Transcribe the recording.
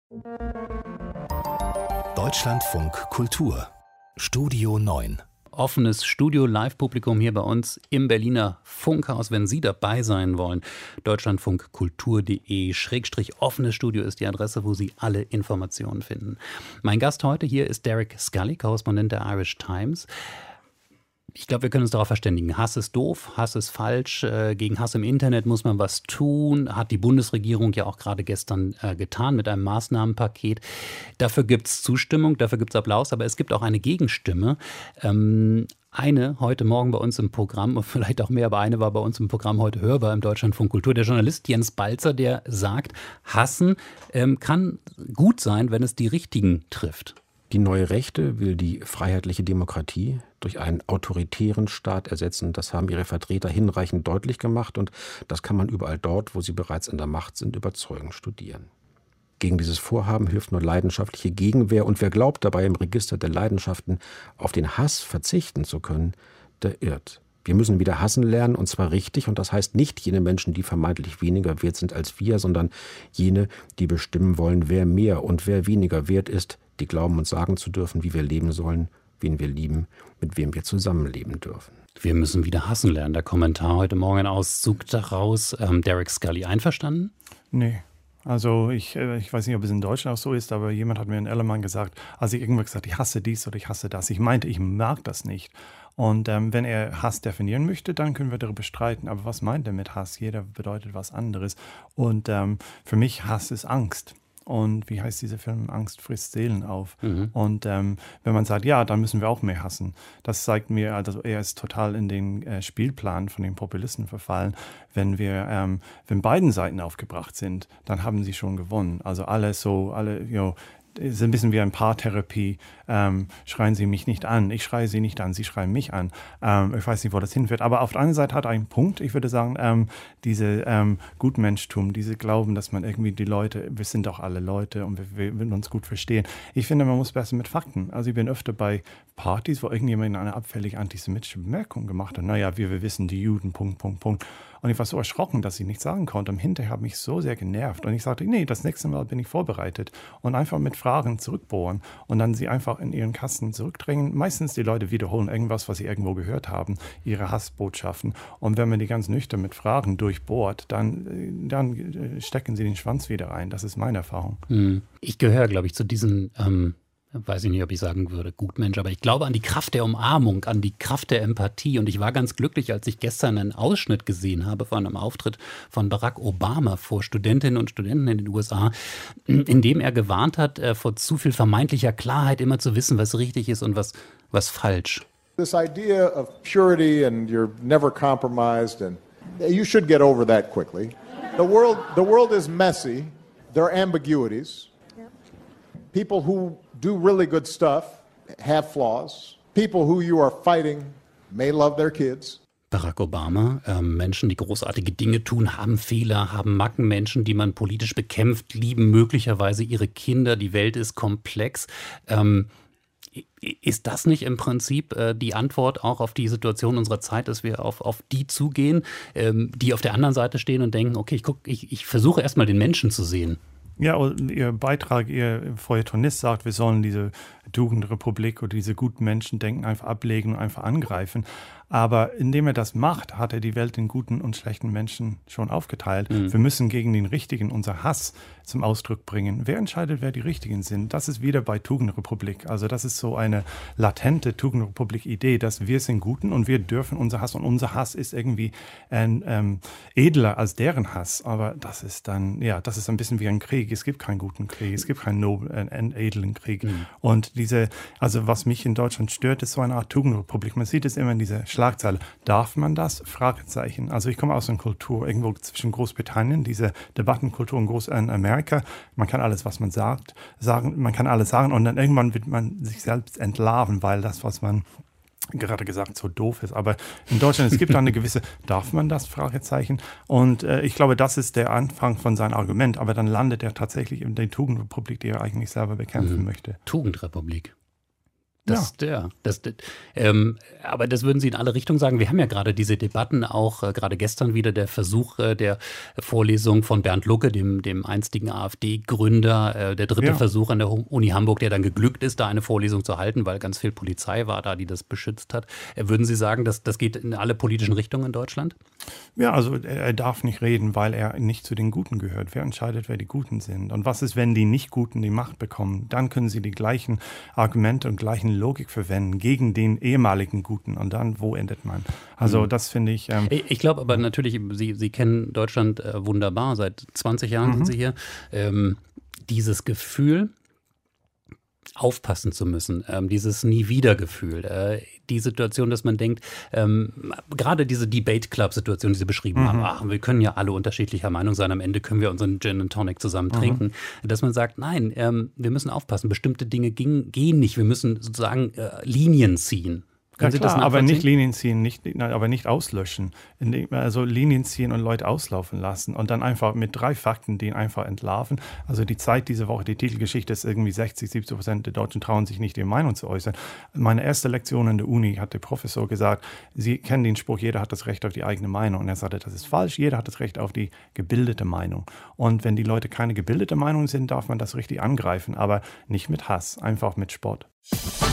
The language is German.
Deutschlandfunk Kultur Studio 9. Offenes Studio-Live-Publikum hier bei uns im Berliner Funkhaus. Wenn Sie dabei sein wollen, deutschlandfunkkultur.de/offenes Studio ist die Adresse, wo Sie alle Informationen finden. Mein Gast heute hier ist Derek Scully, Korrespondent der Irish Times. Ich glaube, wir können uns darauf verständigen. Hass ist doof, Hass ist falsch. Gegen Hass im Internet muss man was tun. Hat die Bundesregierung ja auch gerade gestern getan mit einem Maßnahmenpaket. Dafür gibt es Zustimmung, dafür gibt es Applaus, aber es gibt auch eine Gegenstimme. Eine heute Morgen bei uns im Programm, vielleicht auch mehr, aber eine war bei uns im Programm heute hörbar im Deutschlandfunk Kultur. Der Journalist Jens Balzer, der sagt, Hassen kann gut sein, wenn es die Richtigen trifft. Die neue Rechte will die freiheitliche Demokratie durch einen autoritären Staat ersetzen. Das haben ihre Vertreter hinreichend deutlich gemacht und das kann man überall dort, wo sie bereits an der Macht sind, überzeugend studieren. Gegen dieses Vorhaben hilft nur leidenschaftliche Gegenwehr und wer glaubt dabei im Register der Leidenschaften auf den Hass verzichten zu können, der irrt. Wir müssen wieder hassen lernen und zwar richtig und das heißt nicht jene Menschen, die vermeintlich weniger wert sind als wir, sondern jene, die bestimmen wollen, wer mehr und wer weniger wert ist, die glauben uns sagen zu dürfen, wie wir leben sollen, wen wir lieben, mit wem wir zusammenleben dürfen. Wir müssen wieder hassen lernen. Der Kommentar heute Morgen, ein Auszug daraus. Derek Scully, einverstanden? Nee. Also ich weiß nicht, ob es in Deutschland auch so ist, aber jemand hat mir in Ellermann gesagt, als ich irgendwann gesagt, ich hasse dies oder ich hasse das. Ich meinte, ich mag das nicht. Und wenn er Hass definieren möchte, dann können wir darüber streiten. Aber was meint er mit Hass? Jeder bedeutet was anderes. Und für mich Hass ist Angst. Und wie heißt dieser Film? Angst frisst Seelen auf. Mhm. Und wenn man sagt, ja, dann müssen wir auch mehr hassen. Das zeigt mir, also er ist total in den Spielplan von den Populisten verfallen. Wenn beiden Seiten aufgebracht sind, dann haben sie schon gewonnen. Also alle, ist ein bisschen wie eine Paartherapie. Schreien Sie mich nicht an, ich schreie Sie nicht an, Sie schreien mich an. Ich weiß nicht, wo das hinführt. Aber auf der anderen Seite hat er einen Punkt. Ich würde sagen, diese Gutmenschtum, diese Glauben, dass man irgendwie die Leute, wir sind doch alle Leute und wir würden uns gut verstehen. Ich finde, man muss besser mit Fakten. Also ich bin öfter bei Partys, wo irgendjemand eine abfällige antisemitische Bemerkung gemacht hat. Naja, wir wissen, die Juden, .. Und ich war so erschrocken, dass ich nichts sagen konnte. Und hinterher hat mich so sehr genervt. Und ich sagte, nee, das nächste Mal bin ich vorbereitet. Und einfach mit Fragen zurückbohren und dann sie einfach in ihren Kasten zurückdrängen. Meistens die Leute wiederholen irgendwas, was sie irgendwo gehört haben, ihre Hassbotschaften. Und wenn man die ganz nüchtern mit Fragen durchbohrt, dann stecken sie den Schwanz wieder rein. Das ist meine Erfahrung. Ich gehöre, glaube ich, zu diesen weiß ich nicht, ob ich sagen würde, Gutmensch, aber ich glaube an die Kraft der Umarmung, an die Kraft der Empathie. Und ich war ganz glücklich, als ich gestern einen Ausschnitt gesehen habe von einem Auftritt von Barack Obama vor Studentinnen und Studenten in den USA, in dem er gewarnt hat, vor zu viel vermeintlicher Klarheit, immer zu wissen, was richtig ist und was falsch. This idea of purity and you're never compromised and you should get over that quickly. The world is messy. There are ambiguities. People who do really good stuff have flaws. People who you are fighting may love their kids. Barack Obama, Menschen, die großartige Dinge tun, haben Fehler, haben Macken. Menschen, die man politisch bekämpft, lieben möglicherweise ihre Kinder. Die Welt ist komplex. Ist das nicht im Prinzip die Antwort auch auf die Situation unserer Zeit, dass wir auf die zugehen, die auf der anderen Seite stehen und denken, okay, ich versuche erstmal den Menschen zu sehen? Ja, und Ihr Beitrag, Ihr Feuilletonist sagt, wir sollen diese Tugendrepublik oder diese guten Menschendenken einfach ablegen und einfach angreifen. Aber indem er das macht, hat er die Welt in guten und schlechten Menschen schon aufgeteilt. Wir müssen gegen den Richtigen unser Hass zum Ausdruck bringen. Wer entscheidet, wer die Richtigen sind? Das ist wieder bei Tugendrepublik. Also das ist so eine latente Tugendrepublik-Idee, dass wir sind Guten und wir dürfen unser Hass. Und unser Hass ist irgendwie edler als deren Hass. Aber das ist dann, ja, das ist ein bisschen wie ein Krieg. Es gibt keinen guten Krieg, es gibt keinen edlen Krieg. Und also was mich in Deutschland stört, ist so eine Art Tugendrepublik. Man sieht es immer in dieser Schlagzeile. Darf man das? Fragezeichen. Also ich komme aus einer Kultur irgendwo zwischen Großbritannien, diese Debattenkultur in Amerika. Man kann alles, was man sagt, sagen, man kann alles sagen und dann irgendwann wird man sich selbst entlarven, weil das, was man gerade gesagt so doof ist. Aber in Deutschland, es gibt da eine gewisse, darf man das? Fragezeichen. Und ich glaube, das ist der Anfang von seinem Argument. Aber dann landet er tatsächlich in der Tugendrepublik, die er eigentlich selber bekämpfen möchte. Tugendrepublik. Aber das würden Sie in alle Richtungen sagen. Wir haben ja gerade diese Debatten auch, gerade gestern wieder der Versuch der Vorlesung von Bernd Lucke, dem einstigen AfD-Gründer, der dritte Versuch an der Uni Hamburg, der dann geglückt ist, da eine Vorlesung zu halten, weil ganz viel Polizei war da, die das beschützt hat. Würden Sie sagen, dass das geht in alle politischen Richtungen in Deutschland? Ja, also er darf nicht reden, weil er nicht zu den Guten gehört. Wer entscheidet, wer die Guten sind? Und was ist, wenn die Nicht-Guten die Macht bekommen? Dann können sie die gleichen Argumente und gleichen Logik verwenden gegen den ehemaligen Guten. Und dann, wo endet man? Also das finde ich... ich glaube aber natürlich, Sie kennen Deutschland wunderbar. Seit 20 Jahren sind Sie hier. Dieses Gefühl, aufpassen zu müssen, dieses Nie-Wieder-Gefühl, die Situation, dass man denkt, gerade diese Debate-Club-Situation, die Sie beschrieben haben, wir können ja alle unterschiedlicher Meinung sein, am Ende können wir unseren Gin and Tonic zusammen trinken, dass man sagt, nein, wir müssen aufpassen, bestimmte Dinge gehen nicht, wir müssen sozusagen Linien ziehen. Ja, klar, aber nicht Linien ziehen, aber nicht auslöschen. Also Linien ziehen und Leute auslaufen lassen und dann einfach mit 3 Fakten den einfach entlarven. Also die Zeit diese Woche, die Titelgeschichte ist irgendwie 60-70% der Deutschen trauen sich nicht, ihre Meinung zu äußern. Meine erste Lektion an der Uni hat der Professor gesagt, Sie kennen den Spruch, jeder hat das Recht auf die eigene Meinung. Und er sagte, das ist falsch, jeder hat das Recht auf die gebildete Meinung. Und wenn die Leute keine gebildete Meinung sind, darf man das richtig angreifen, aber nicht mit Hass, einfach mit Spott.